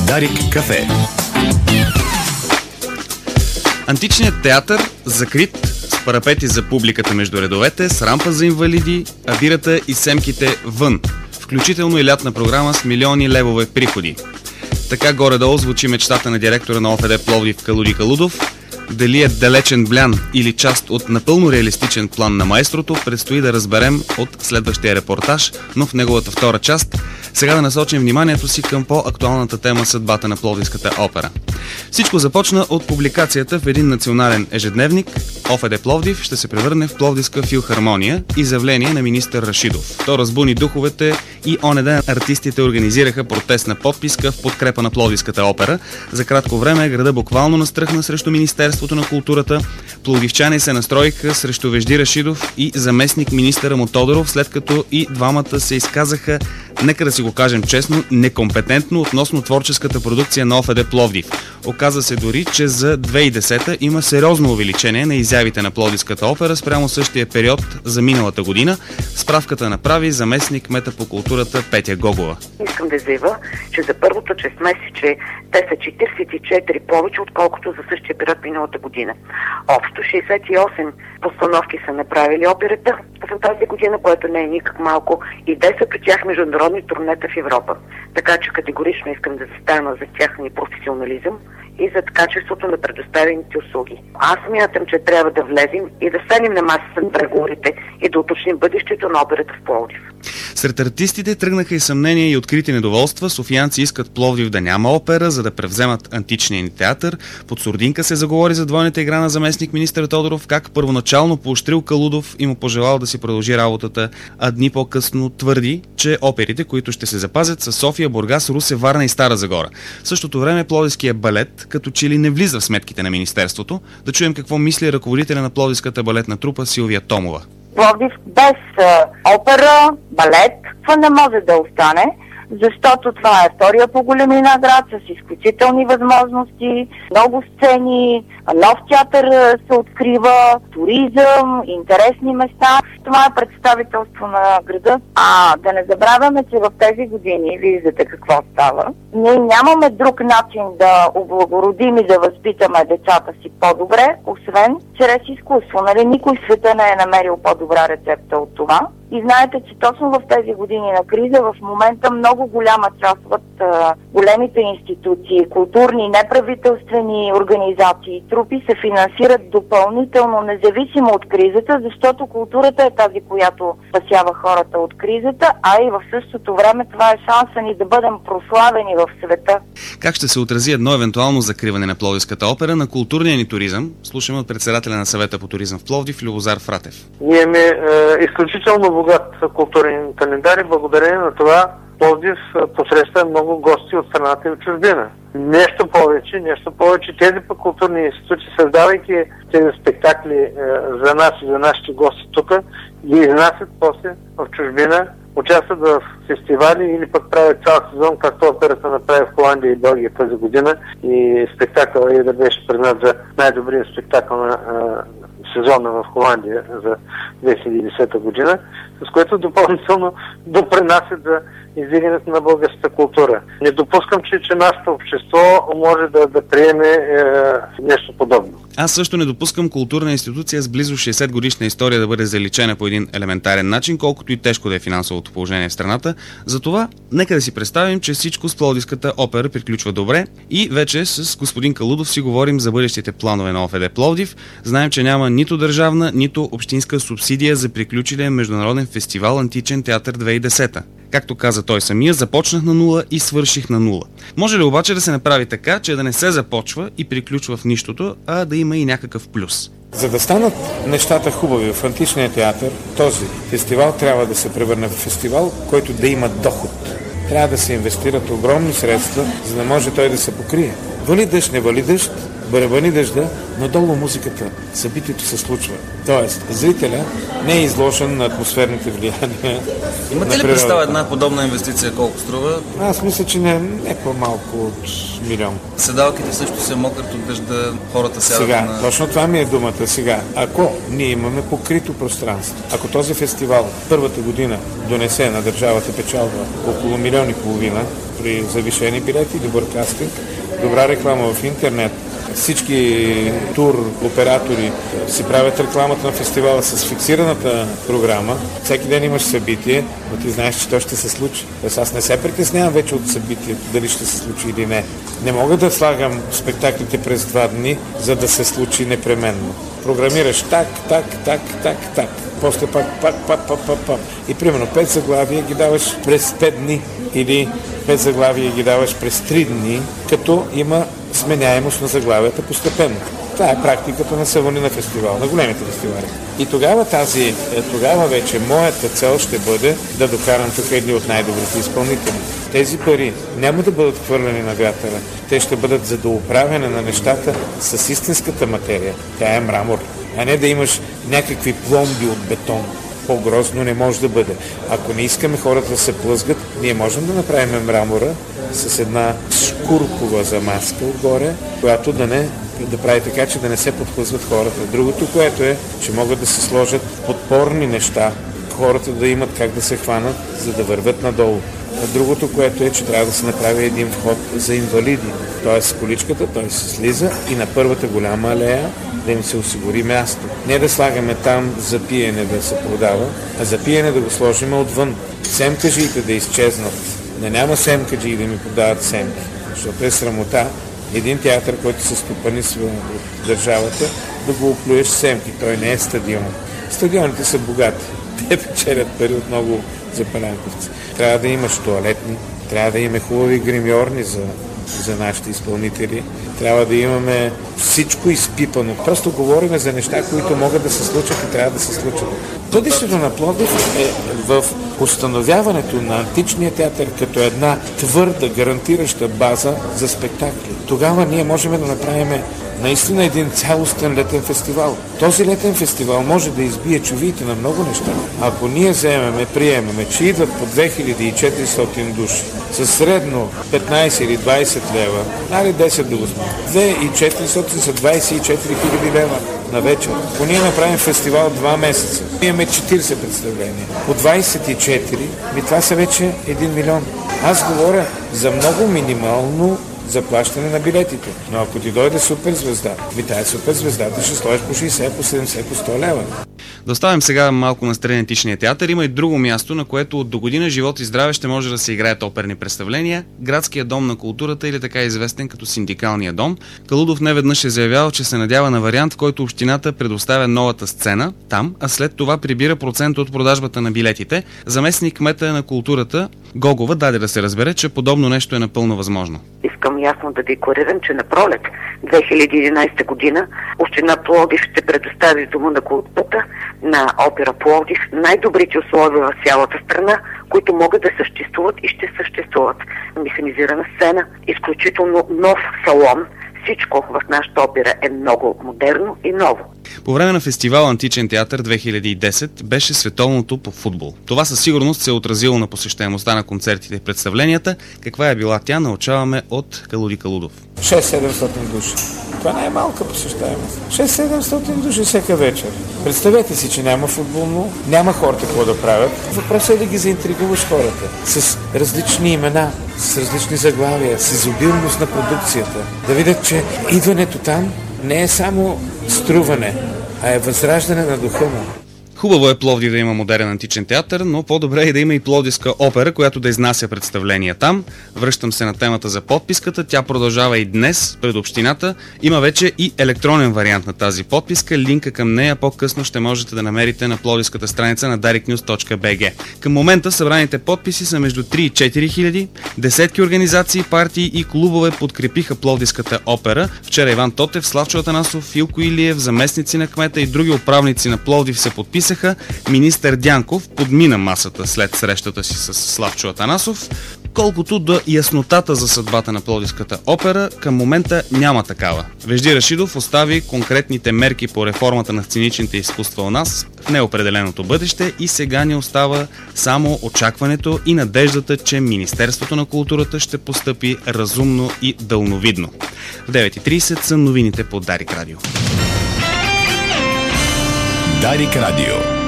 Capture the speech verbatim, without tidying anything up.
Дарик кафе. Античният театър закрит, с парапети за публиката между редовете, с рампа за инвалиди, а бирата и семките вън, включително и лятна програма с милиони левове приходи. Така горе-долу звучи мечтата на директора на ОФД Пловдив Калуди Калудов. Дали е далечен блян или част от напълно реалистичен план на маестрото, предстои да разберем от следващия репортаж, но в неговата втора част сега да насочим вниманието си към по-актуалната тема съдбата на Пловдивската опера. Всичко започна от публикацията в един национален ежедневник. ОФД Пловдив ще се превърне в Пловдивска филхармония, изявление на министър Рашидов. То разбуни духовете и оня ден артистите организираха протестна подписка в подкрепа на Пловдивската опера. За кратко време града буквално настръхна срещу Министерството на културата. Пловдивчани се настроиха срещу Вежди Рашидов и заместник министъра му Тодоров, след като и двамата се изказаха, нека да си го кажем честно, некомпетентно относно творческата продукция на ОФД Пловдив. Оказа се дори, че за две хиляди и десета има сериозно увеличение на изявите на Пловдивската опера спрямо същия период за миналата година. Справката направи заместник кмета по културата Петя Гогова. Искам да заявя, че за първото шестмесечие те са четиридесет и четири повече, отколкото за същия период миналата година. Общо шейсет и осем постановки са направили операта за тази година, което не е никак малко, и десет от тях международни турнета в Европа. Така че категорично искам да застана за тяхния професионализъм и за качеството на предоставените услуги. Аз смятам, че трябва да влезем и да седнем на масата на преговорите и да уточним бъдещето на операта в Пловдив. Сред артистите тръгнаха и съмнения и открити недоволства. Софиянци искат Пловдив да няма опера, за да превземат античния ни театър. Под сурдинка се заговори за двойната игра на заместник министър Тодоров, как първоначално поощрил Калудов и му пожелал да си продължи работата, а дни по-късно твърди, че оперите, които ще се запазят, са София, Бургас, Русе, Варна и Стара Загора. В същото време Пловдивския балет като че ли не влиза в сметките на министерството. Да чуем какво мисли ръководителя на Пловдивската балетна трупа Силвия Томова. Пловдив без а, опера, балет, това не може да остане, защото това е втория по големина град с изключителни възможности, много сцени, нов театър се открива, туризъм, интересни места. Това е представителство на града. А да не забравяме, че в тези години, виждате какво става, ние нямаме друг начин да облагородим и да възпитаме децата си по-добре, освен чрез изкуство. Нали? Никой в света не е намерил по-добра рецепта от това. И знаете, че точно в тези години на криза, в момента много голяма част от а, големите институции, културни, неправителствени организации, трупи се финансират допълнително, независимо от кризата, защото културата е тази, която спасява хората от кризата, а и в същото време това е шанса ни да бъдем прославени в света. Как ще се отрази едно евентуално закриване на Пловдивската опера на културния ни туризъм? Слушаме от председателя на съвета по туризъм в Пловдив Любозар Фратев. Ние имаме е, изключително богат културен календар и благодарение на това Пловдив посреща много гости от страната и от чужбина. Нещо повече, нещо повече. Тези пък културни институти, създавайки тези спектакли е, за нас и за нашите гости тук, ги изнасят после в чужбина, участват в фестивали или пък правят цял сезон, както операта направи в Холандия и Белгия тази година. И спектакъл е да беше признат за най-добрия спектакъл на е, сезона в Холандия за две хиляди и десета година, с което допълнително допринасят за издигането на българската култура. Не допускам, че, че нашето общество може да, да приеме е, нещо подобно. Аз също не допускам културна институция с близо шейсет годишна история да бъде заличена по един елементарен начин, колкото и тежко да е финансовото положение в страната. Затова нека да си представим, че всичко с Пловдивската опера приключва добре и вече с господин Калудов си говорим за бъдещите планове на ОФД Пловдив. Знаем, че няма нито държавна, нито общинска субсидия за приключилия международен фестивал Античен театър две хиляди и десета. Както каза той самия, започнах на нула и свърших на нула. Може ли обаче да се направи така, че да не се започва и приключва в нищото, а да има и някакъв плюс? За да станат нещата хубави в античния театър, този фестивал трябва да се превърне в фестивал, който да има доход. Трябва да се инвестират огромни средства, за да може той да се покрие. Вали дъжд, не вали дъжд, барабани дъжда, но долу музиката, събитието се случва. Тоест, зрителя не е изложен на атмосферните влияния. Имате ли представа една подобна инвестиция колко струва? Аз мисля, че не, не по-малко от милион. Седалките също се мокрят от дъжда, хората сядат сега, на... Точно това ми е думата сега. Ако ние имаме покрито пространство, ако този фестивал първата година донесе на държавата печалба около милион и половина при завишени билети, добър кастинг, добра реклама в интернет. Всички тур оператори си правят рекламата на фестивала с фиксираната програма. Всеки ден имаш събитие, но ти знаеш, че то ще се случи. Тоест аз не се притеснявам вече от събитието, дали ще се случи или не. Не мога да слагам спектаклите през два дни, за да се случи непременно. Програмираш так, так, так, так, так. После пак, пак, пак, пак, пак, пак. И примерно пет заглавия ги даваш през пет дни или пет заглавия ги даваш през три дни, като има сменяемост на заглавията постепенно. Това е практиката на Савонина фестивал, на големите фестивали. И тогава тази, тогава вече моята цел ще бъде да докарам тук едни от най-добрите изпълнители. Тези пари няма да бъдат хвърлени на вятъра. Те ще бъдат за дооправяне на нещата с истинската материя. Тя е мрамор, а не да имаш някакви пломби от бетон. По-грозно не може да бъде. Ако не искаме хората да се плъзгат, ние можем да направим мрамора с една шкуркова замазка отгоре, която да не да прави така, че да не се подхлъзват хората. Другото, което е, че могат да се сложат подпорни неща, хората да имат как да се хванат, за да вървят надолу. А другото, което е, че трябва да се направи един вход за инвалиди. Тоест количката, той се слиза и на първата голяма алея да им се осигури място. Не да слагаме там за пиене да се продава, а за пиене да го сложим отвън. Семкаджиите да изчезнат. Не няма семкаджии да ми продават семки, защото е срамота един театър, който се стопанисва от държавата, да го оплюеш семки. Той не е стадион. Стадионите са богати. Те печелят пари от много запалянковци. Трябва да имаш тоалетни, трябва да имаме хубави гримьорни за, за нашите изпълнители. Трябва да имаме всичко изпипано. Просто говорим за неща, които могат да се случат и трябва да се случат. Бъдещето на Пловдив е в установяването на античния театър като една твърда, гарантираща база за спектакли. Тогава ние можем да направим наистина един цялостен летен фестивал. Този летен фестивал може да избие чувиите на много неща. Ако ние вземеме, приемеме, че идват по две хиляди и четиристотин души, със средно петнайсет или двайсет лева, нали десет да го сме. две хиляди и четиристотин са двайсет и четири хиляди лева на вечер. Ако ние направим фестивал два месеца, имаме четирийсет представления. По двайсет и четири, ми това са вече един милион. Аз говоря за много минимално заплащане на билетите. Но ако ти дойде суперзвезда, ми тая суперзвездата ще сложиш по шейсет, по седемдесет, по сто лева. Да оставим сега малко на страна античния театър. Има и друго място, на което от до година живот и здраве ще може да се играят оперни представления. Градския дом на културата, или така известен като Синдикалния дом. Калудов неведнъж е заявял, че се надява на вариант, в който общината предоставя новата сцена там, а след това прибира процент от продажбата на билетите. Заместник кмета на културата Гогова даде да се разбере, че подобно нещо е напълно възможно. Искам ясно да декларирам, че на пролет две хиляди и единайсета година община Пловдив ще предостави в Дома на културата на опера Пловдив най-добрите условия в цялата страна, които могат да съществуват и ще съществуват. Механизирана сцена, изключително нов салон. Всичко в нашата опера е много модерно и ново. По време на фестивал Античен театър две хиляди и десет беше световното по футбол. Това със сигурност се е отразило на посещаемостта на концертите и представленията. Каква е била тя, научаваме от Калуди Калудов. шест-седемстотин души. Това не е малка посещаемост. шест-седемстотин души всяка вечер. Представете си, че няма футболно, няма хората какво да правят. Въпросът е да ги заинтригуваш хората с различни имена, с различни заглавия, с изобилност на продукцията. Да видят, че идването там не е само струване, а е възраждане на духа му. Хубаво е Пловдив да има модерен античен театър, но по-добре е да има и пловдивска опера, която да изнася представления там. Връщам се на темата за подписката. Тя продължава и днес пред общината. Има вече и електронен вариант на тази подписка. Линка към нея по-късно ще можете да намерите на пловдивската страница на дарик нюз точка би джи. Към момента събраните подписи са между три и четири хиляди. Десетки организации, партии и клубове подкрепиха пловдивската опера. Вчера Иван Тотев, Славчо Атанасов, Илко Илиев, заместници на кмета и други управници на Пловдив се подписаха. Министър Дянков подмина масата след срещата си с Славчо Атанасов. Колкото до яснотата за съдбата на Пловдивската опера, към момента няма такава. Вежди Рашидов остави конкретните мерки по реформата на сценичните изкуства у нас в неопределеното бъдеще и сега ни остава само очакването и надеждата, че Министерството на културата ще постъпи разумно и дълновидно. В девет и трийсет са новините по Дарик Радио. Дарик Радио.